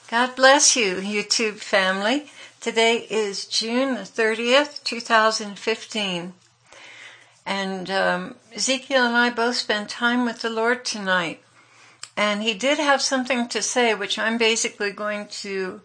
God bless you, YouTube family. Today is June the 30th, 2015. And Ezekiel and I both spent time with the Lord tonight. And he did have something to say, which I'm basically going to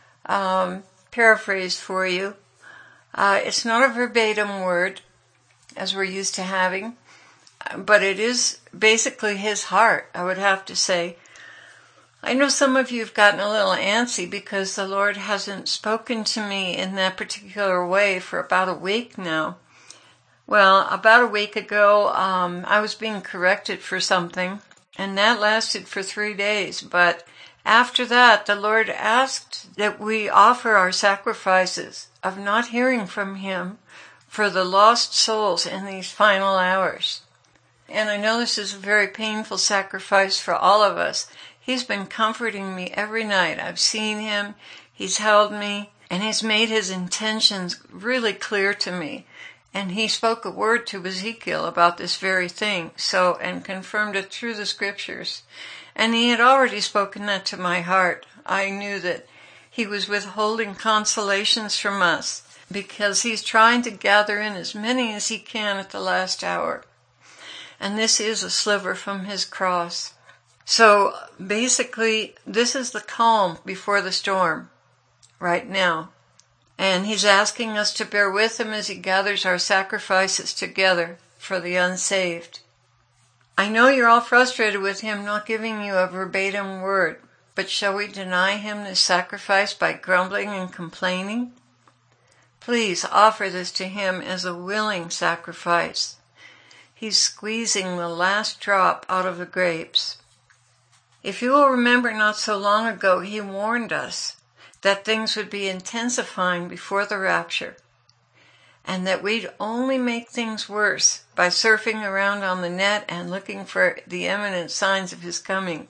paraphrase for you. It's not a verbatim word, as we're used to having, but it is basically his heart, I would have to say. I know some of you have gotten a little antsy because the Lord hasn't spoken to me in that particular way for about a week now. Well, about a week ago, I was being corrected for something, and that lasted for 3 days. But after that, the Lord asked that we offer our sacrifices of not hearing from Him for the lost souls in these final hours. And I know this is a very painful sacrifice for all of us. He's been comforting me every night. I've seen him, he's held me, and he's made his intentions really clear to me. And he spoke a word to Ezekiel about this very thing, and confirmed it through the scriptures. And he had already spoken that to my heart. I knew that he was withholding consolations from us because he's trying to gather in as many as he can at the last hour. And this is a sliver from his cross. So basically, this is the calm before the storm right now. And he's asking us to bear with him as he gathers our sacrifices together for the unsaved. I know you're all frustrated with him not giving you a verbatim word, but shall we deny him this sacrifice by grumbling and complaining? Please offer this to him as a willing sacrifice. He's squeezing the last drop out of the grapes. If you will remember, not so long ago, he warned us that things would be intensifying before the rapture, and that we'd only make things worse by surfing around on the net and looking for the imminent signs of his coming.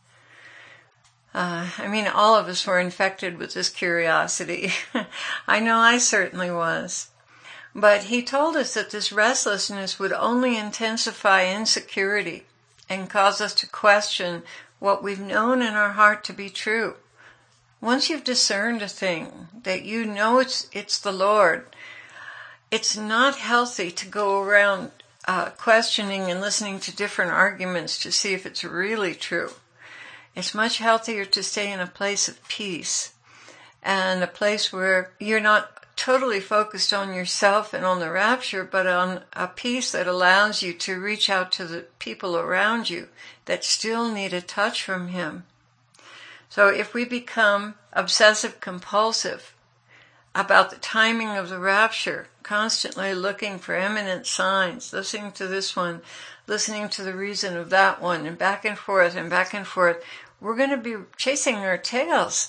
All of us were infected with this curiosity. I know I certainly was. But he told us that this restlessness would only intensify insecurity and cause us to question what we've known in our heart to be true. Once you've discerned a thing, that you know it's the Lord, it's not healthy to go around questioning and listening to different arguments to see if it's really true. It's much healthier to stay in a place of peace and a place where you're not totally focused on yourself and on the rapture, but on a peace that allows you to reach out to the people around you that still need a touch from him. So if we become obsessive compulsive about the timing of the rapture, constantly looking for imminent signs, listening to this one, listening to the reason of that one, and back and forth, we're going to be chasing our tails.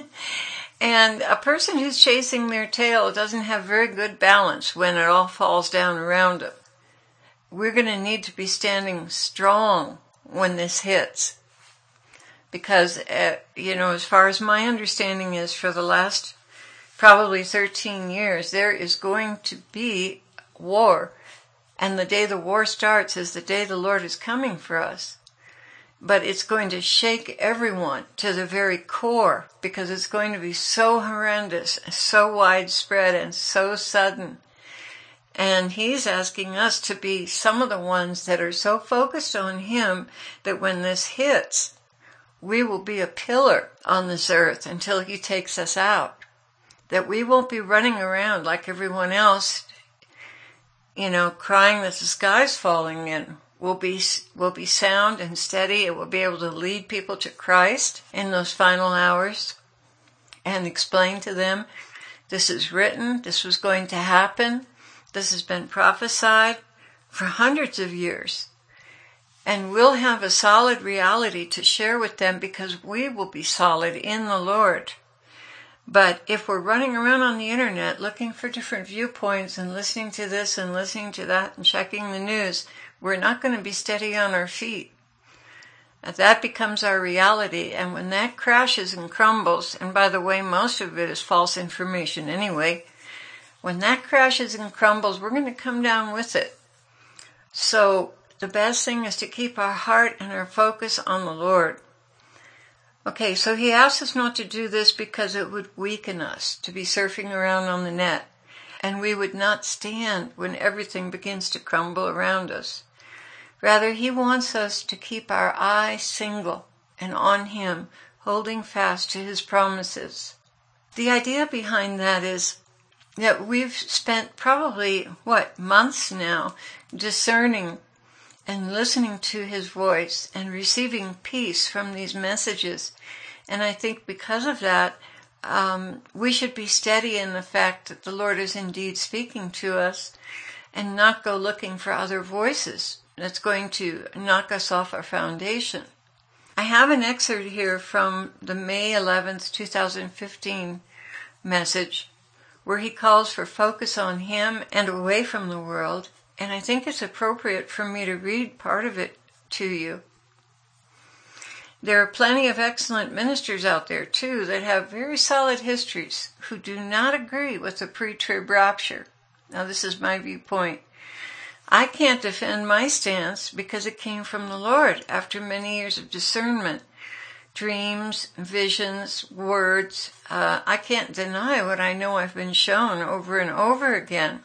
And a person who's chasing their tail doesn't have very good balance when it all falls down around them. We're going to need to be standing strong when this hits. Because, as far as my understanding is, for the last probably 13 years, there is going to be war. And the day the war starts is the day the Lord is coming for us. But it's going to shake everyone to the very core because it's going to be so horrendous, so widespread, and so sudden. And he's asking us to be some of the ones that are so focused on him that when this hits, we will be a pillar on this earth until he takes us out. That we won't be running around like everyone else, crying that the sky's falling in. We'll be sound and steady. It will be able to lead people to Christ in those final hours and explain to them, this is written, this was going to happen, this has been prophesied for hundreds of years. And we'll have a solid reality to share with them because we will be solid in the Lord. But if we're running around on the internet looking for different viewpoints and listening to this and listening to that and checking the news, we're not going to be steady on our feet. That becomes our reality, and when that crashes and crumbles, and by the way, most of it is false information anyway, when that crashes and crumbles, we're going to come down with it. So the best thing is to keep our heart and our focus on the Lord. Okay, so he asks us not to do this because it would weaken us to be surfing around on the net, and we would not stand when everything begins to crumble around us. Rather, he wants us to keep our eye single and on him, holding fast to his promises. The idea behind that is that we've spent probably, months now discerning and listening to his voice and receiving peace from these messages. And I think because of that, we should be steady in the fact that the Lord is indeed speaking to us and not go looking for other voices that's going to knock us off our foundation. I have an excerpt here from the May 11th, 2015 message where he calls for focus on him and away from the world, and I think it's appropriate for me to read part of it to you. There are plenty of excellent ministers out there, too, that have very solid histories who do not agree with the pre-trib rapture. Now, this is my viewpoint. I can't defend my stance because it came from the Lord after many years of discernment, dreams, visions, words. I can't deny what I know I've been shown over and over again.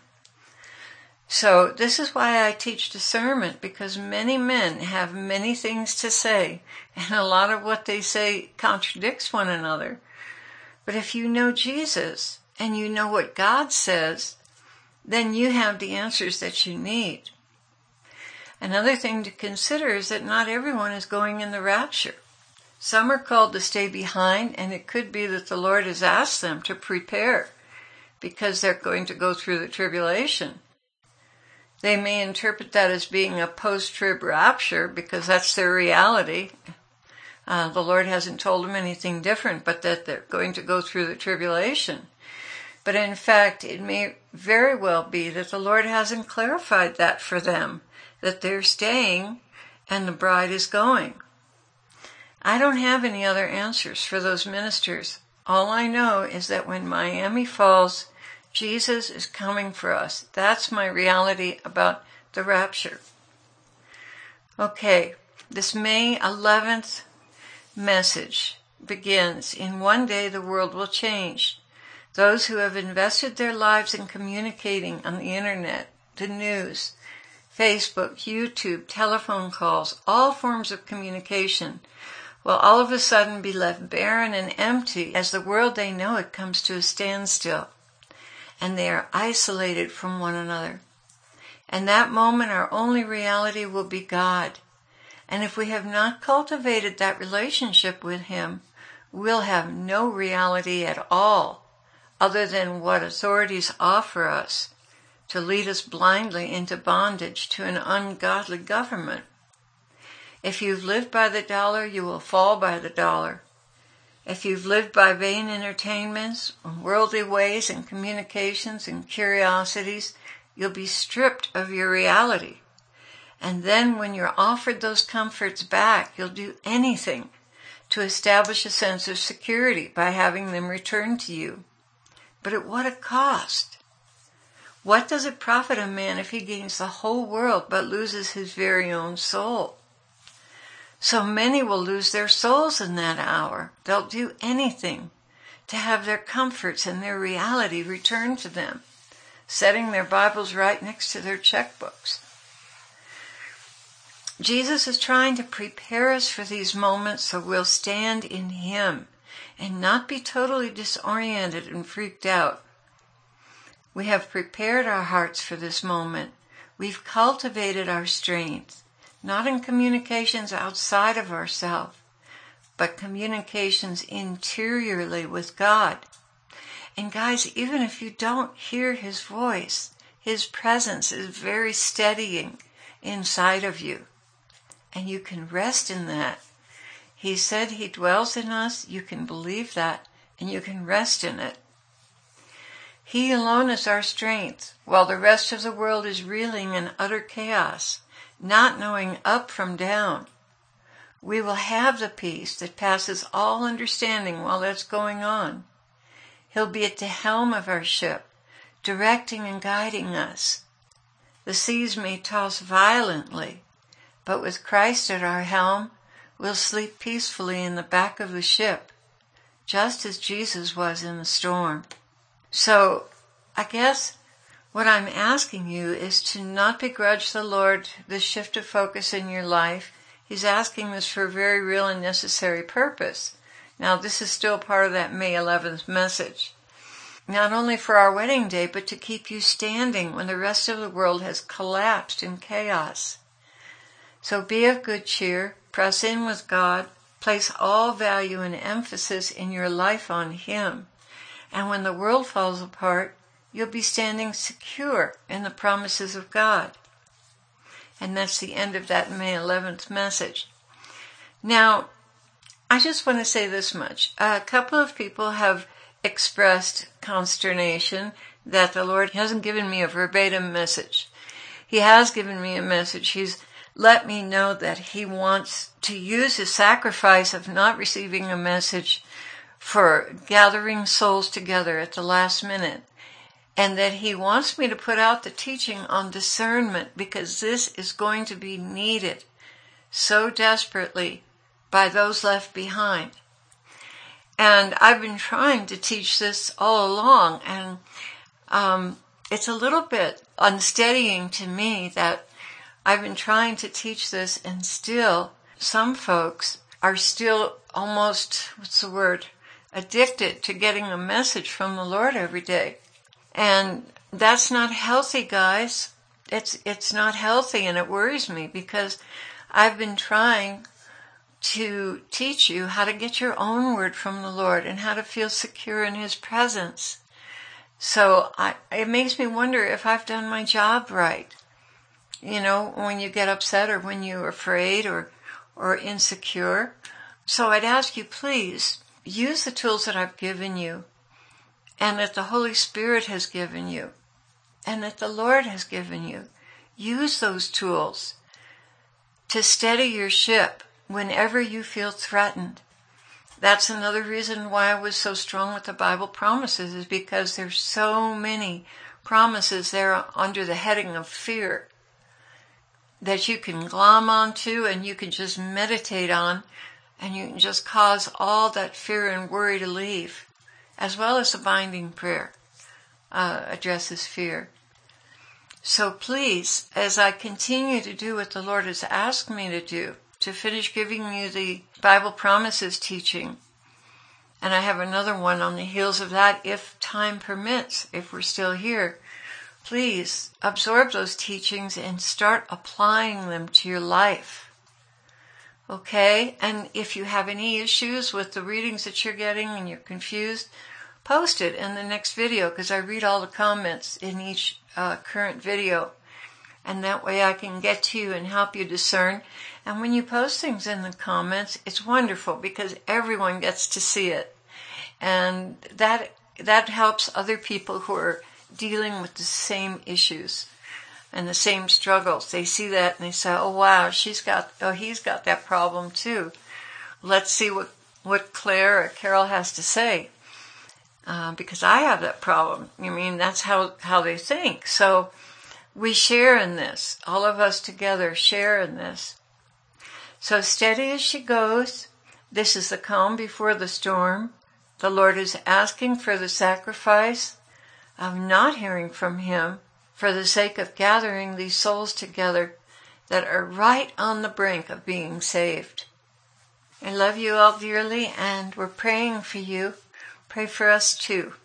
So this is why I teach discernment, because many men have many things to say, and a lot of what they say contradicts one another. But if you know Jesus and you know what God says, then you have the answers that you need. Another thing to consider is that not everyone is going in the rapture. Some are called to stay behind, and it could be that the Lord has asked them to prepare because they're going to go through the tribulation. They may interpret that as being a post-trib rapture because that's their reality. The Lord hasn't told them anything different, but that they're going to go through the tribulation. But in fact, it may very well be that the Lord hasn't clarified that for them, that they're staying and the bride is going. I don't have any other answers for those ministers. All I know is that when Miami falls, Jesus is coming for us. That's my reality about the rapture. Okay, this May 11th message begins, in one day the world will change. Those who have invested their lives in communicating on the internet, the news, Facebook, YouTube, telephone calls, all forms of communication, will all of a sudden be left barren and empty as the world they know it comes to a standstill, and they are isolated from one another. And that moment our only reality will be God. And if we have not cultivated that relationship with him, we'll have no reality at all, other than what authorities offer us to lead us blindly into bondage to an ungodly government. If you've lived by the dollar, you will fall by the dollar. If you've lived by vain entertainments, worldly ways and communications and curiosities, you'll be stripped of your reality. And then when you're offered those comforts back, you'll do anything to establish a sense of security by having them returned to you. But at what a cost? What does it profit a man if he gains the whole world but loses his very own soul? So many will lose their souls in that hour. They'll do anything to have their comforts and their reality returned to them, setting their Bibles right next to their checkbooks. Jesus is trying to prepare us for these moments so we'll stand in him and not be totally disoriented and freaked out. We have prepared our hearts for this moment. We've cultivated our strength, not in communications outside of ourselves, but communications interiorly with God. And guys, even if you don't hear his voice, his presence is very steadying inside of you. And you can rest in that. He said he dwells in us. You can believe that, and you can rest in it. He alone is our strength, while the rest of the world is reeling in utter chaos, not knowing up from down. We will have the peace that passes all understanding while that's going on. He'll be at the helm of our ship, directing and guiding us. The seas may toss violently, but with Christ at our helm, will sleep peacefully in the back of the ship, just as Jesus was in the storm. So, I guess what I'm asking you is to not begrudge the Lord this shift of focus in your life. He's asking this for a very real and necessary purpose. Now, this is still part of that May 11th message. Not only for our wedding day, but to keep you standing when the rest of the world has collapsed in chaos. So be of good cheer, press in with God, place all value and emphasis in your life on Him. And when the world falls apart, you'll be standing secure in the promises of God. And that's the end of that May 11th message. Now, I just want to say this much. A couple of people have expressed consternation that the Lord hasn't given me a verbatim message. He has given me a message. He's let me know that He wants to use His sacrifice of not receiving a message for gathering souls together at the last minute. And that He wants me to put out the teaching on discernment, because this is going to be needed so desperately by those left behind. And I've been trying to teach this all along, and it's a little bit unsteadying to me that I've been trying to teach this, and still some folks are still almost, addicted to getting a message from the Lord every day. And that's not healthy, guys. It's not healthy, and it worries me, because I've been trying to teach you how to get your own word from the Lord and how to feel secure in His presence. So it makes me wonder if I've done my job right. You know, when you get upset or when you're afraid or insecure. So I'd ask you, please, use the tools that I've given you, and that the Holy Spirit has given you, and that the Lord has given you. Use those tools to steady your ship whenever you feel threatened. That's another reason why I was so strong with the Bible promises, is because there's so many promises there under the heading of fear that you can glom onto and you can just meditate on, and you can just cause all that fear and worry to leave, as well as the binding prayer addresses fear. So please, as I continue to do what the Lord has asked me to do, to finish giving you the Bible promises teaching, and I have another one on the heels of that if time permits, if we're still here, please absorb those teachings and start applying them to your life. Okay? And if you have any issues with the readings that you're getting and you're confused, post it in the next video, because I read all the comments in each current video. And that way I can get to you and help you discern. And when you post things in the comments, it's wonderful, because everyone gets to see it. And that helps other people who are dealing with the same issues and the same struggles. They see that and they say, oh wow, he's got that problem too. Let's see what Claire or Carol has to say. Because I have that problem. I mean, that's how they think. So we share in this. All of us together share in this. So steady as she goes. This is the calm before the storm. The Lord is asking for the sacrifice of not hearing from Him for the sake of gathering these souls together that are right on the brink of being saved. I love you all dearly, and we're praying for you. Pray for us too.